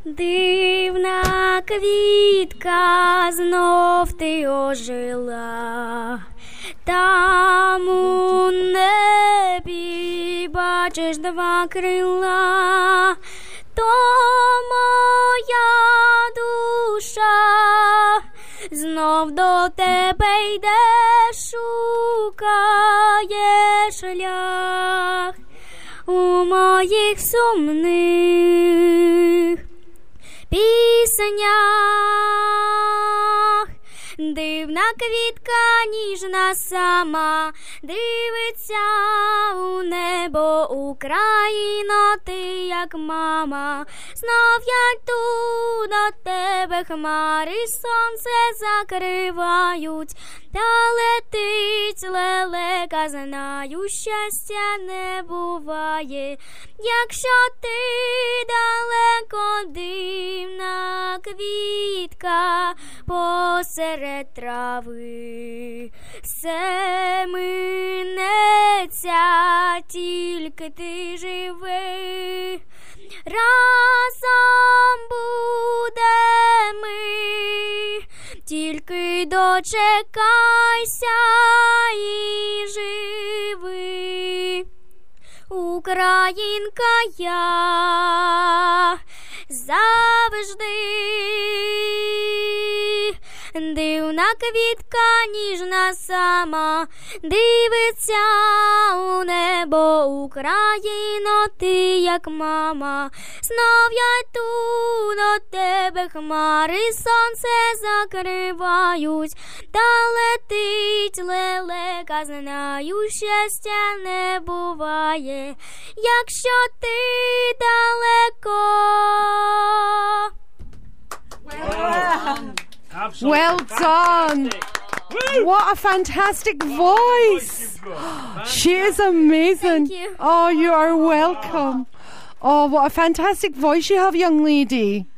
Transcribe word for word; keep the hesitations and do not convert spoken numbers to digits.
Дивна квітка, знов ти ожила, там у небі бачиш два крила, то моя душа знов до тебе йде, шукає шлях у моїх сумних піснях. Дивна квітка, ніжна сама, дивиться у небо, Україно, ти як мама. Знов я йду до тебе, хмари сонце закривають, та летить лелека, знаю, щастя не буває, якщо ти далеко, дивна квітка посеред трави. Все минеться, тільки ти живи, разом будемо, тільки дочекайся і живи. Українка я завжди. Дивна квітка, ніжна сама, дивиться у небо, Україно, ти як мама. Знов я йду до тебе, хмари сонце закривають, та летить лелека, знаю, щастя не буває, якщо ти далеко. Absolutely Well done. fantastic. What a fantastic voice. She is amazing. Thank you. Oh, you are welcome. Oh, what a fantastic voice you have, young lady.